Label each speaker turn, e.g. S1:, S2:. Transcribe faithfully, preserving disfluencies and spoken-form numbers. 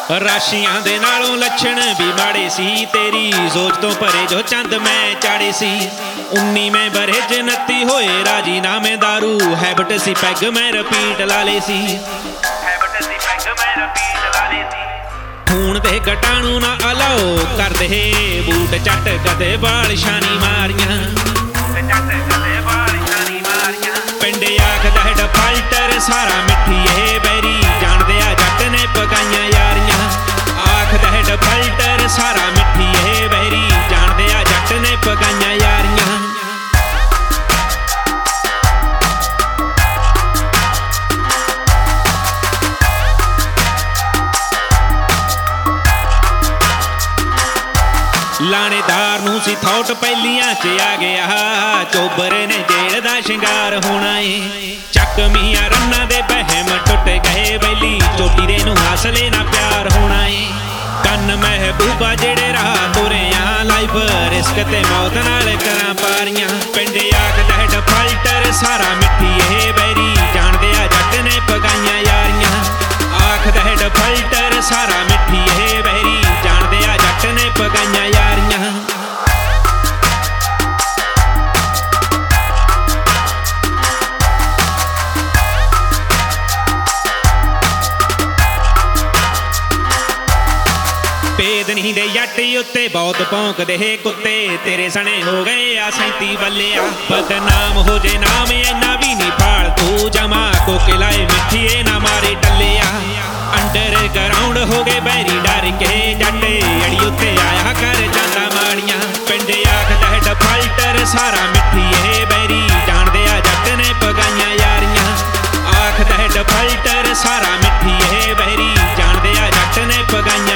S1: ਰਾਸ਼ੀਆਂ ਦੇ ਨਾਲੋਂ ਲੱਛਣ ਵੀ ਮਾੜੇ ਸੀ, ਤੇਰੀ ਸੋਚ ਤੋਂ ਭਰੇ ਜੋ ਚੰਦ ਮੈਂ ਚਾੜੇ ਸੀ। ਉੱਨੀਵੇਂ ਬਰੇ ਚ ਉਨੱਤੀ ਹੋਏ ਰਾਜੀ ਨਾਮੇ ਦਾਰੂ, ਹੈਬਿਟ ਸੀ ਪੈਗ ਮੈਂ ਰਿਪੀਟ ਲਾ ਲੇ ਸੀ। ਹੈਬਿਟ ਸੀ ਪੈਗ ਮੈਂ ਰਿਪੀਟ ਲਾ ਲੇ ਸੀ। ਖੂਨ ਦੇ ਕਟਾਣੂ ਨਾ ਅਲਾਓ ਕਰਦੇ, ਬੂਟ ਚੱਟ ਕਦੇ ਬਾਲ ਸ਼ਾਨੀ ਮਾਰੀਆਂ, ਚੱਟ ਕਦੇ ਬਾਲ ਸ਼ਾਨੀ ਮਾਰੀਆਂ। ਪਿੰਡ ਆਖਦਾ ਡਿਫਾਲਟਰ ਸਾਰਾ ਮਿੱਠੀਏ ਬੈਰੀ, ਜਾਣਦੇ ਆ ਜੱਟ ਨੇ ਪਕਾਈਆਂ ਯਾਰੀਆਂ। ਆਖਦਾ ਡਿਫਾਲਟਰ ਸਾਰਾ ਮਿੱਠੀਏ ਬੈਰੀ, ਜਾਣਦੇ ਆ ਜੱਟ ਨੇ ਪਕਾਈਆਂ ਯਾਰੀਆਂ। ਲਾਣੇਦਾਰ ਨੂੰ ਸੀ ਥੌਟ ਪਹਿਲੀਆਂ ਚ ਆ ਗਿਆ, ਚੋਬਰੇ ਨੇ ਜੇਲ੍ਹ ਦਾ ਸ਼ਿੰਗਾਰ ਹੋਣਾ ਏ। ਚੱਕਵੀਆਂ ਰੰਨਾਂ ਦੇ ਬਹਿਮ ਟੁੱਟ ਗਏ ਬੈਲੀ, ਚੋਟੀ ਦੇ ਨੂੰ ਹਸਲੇ ਨਾ ਪਿਆਰ ਹੋਣਾ ਏ। ਕੰਨ ਮਹਿਬੂਬਾ ਜਿਹੜੇ ਰਾਹ ਤੁਰਿਆ, ਲਾਈਫ ਰਿਸਕ ਤੇ ਮੌਤ ਨਾਲ ਕਰਾਂ ਪਾਰੀਆਂ। ਪਿੰਡ ਆਖਦਾ ਡਿਫਾਲਟਰ ਸਾਰਾ ਮਿੱਠੀਏ ਬੈਰੀ, ਜਾਣਦੇ ਆ ਜੱਟ ਨੇ ਪਕਾਈਆਂ ਯਾਰੀਆਂ। ਆਖਦਾ ਡਿਫਾਲਟਰ ਸਾਰਾ ਮਿੱਠੀਏ ਬੈਰੀ, ਜਾਣਦੇ ਆ ਜੱਟ ਨੇ ਪਕਾਈਆਂ ਯਾਰੀਆਂ। ਭੇਦ ਨਹੀਂ ਦੇ ਜੱਟ ਉੱਤੇ ਬਹੁਤ ਭੌਂਕਦੇ ਕੁੱਤੇ, ਤੇਰੇ ਸਣੇ ਹੋ ਗਏ ਆ ਸੈਂਤੀ ਬੱਲਿਆ। ਬਦਨਾਮ ਹੋ ਜੇ ਨਾਮ ਇੰਨਾ ਵੀ ਨਹੀਂ ਫਾਲਤੂ, ਜਮਾ ਕੋਕੇ ਲਾਏ ਮਿੱਠੀਏ ਨਾ ਮਾਰੇ ਟੱਲਿਆ। ਅੰਡਰ ਗਰਾਊਂਡ ਹੋ ਗਏ ਬੈਰੀ ਡਰ ਕੇ, ਜੱਟ ਅੜੀ ਉੱਤੇ ਆਇਆ ਕਰ ਜਾਂਦਾ ਮਾੜੀਆਂ। ਪਿੰਡ ਆਖਦਾ ਡਿਫਾਲਟਰ ਸਾਰਾ ਮਿੱਠੀਏ ਬੈਰੀ, ਜਾਣਦੇ ਆ ਜੱਟ ਨੇ ਪਕਾਈਆਂ ਯਾਰੀਆਂ। ਆਖਦਾ ਡਿਫਾਲਟਰ ਸਾਰਾ ਮਿੱਠੀਏ ਬੈਰੀ, ਜਾਣਦੇ ਆ ਜੱਟ ਨੇ ਪਕਾਈਆਂ